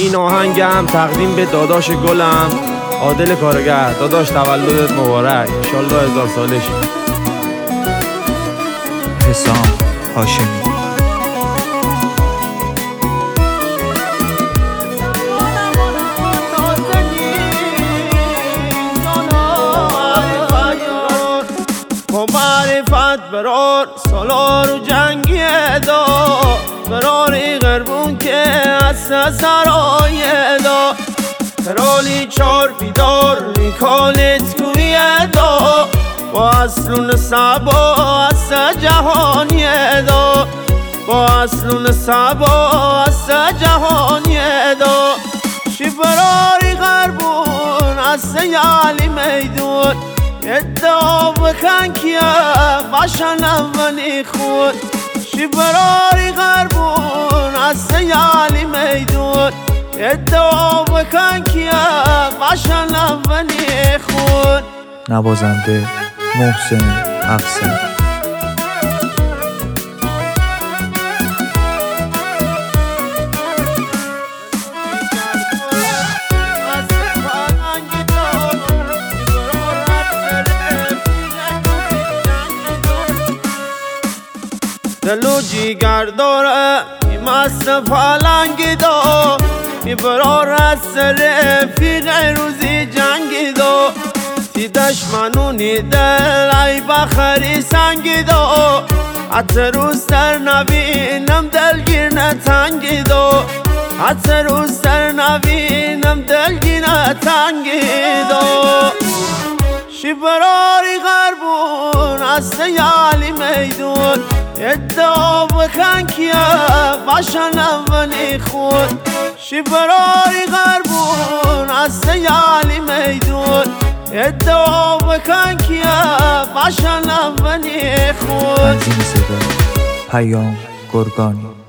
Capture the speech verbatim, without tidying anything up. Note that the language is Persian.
این آهنگم تقدیم به داداش گلم عادل کارگر. داداش تولدت مبارک، انشالله هزار ساله شی. حسام هاشمی. معرفت برار سالار و جنگی دا براری غربون که از سرای دا کرالی چار بیدار نیکالت کوی دا با اصلون سبا از جهانی دا با اصلون سبا از جهانی دا شی براری غربون از سیالی میدون ادعا بکن کیا باشن اونی خود شی براری غربون از سیالی میدون ادعا بکن کیا باشن اونی خود. نوازنده محسن افسر. دلو جیگر داره ای مست پالنگی دا ای برار از سر فیغ روزی جنگی دا تی دشمنونی دل ای بخری سنگی دا حتی روز در نبینم دلگیر نتنگی دا حتی روز در نبینم دلگیر نتنگی دا شی براری غربون از سیالی میدون ادعا بکن کیا باشن اونی خود شی براری غربون از سیالی میدون ادعا بکن کیا باشن اونی خود. تنظیم صدا پیام گرگانی.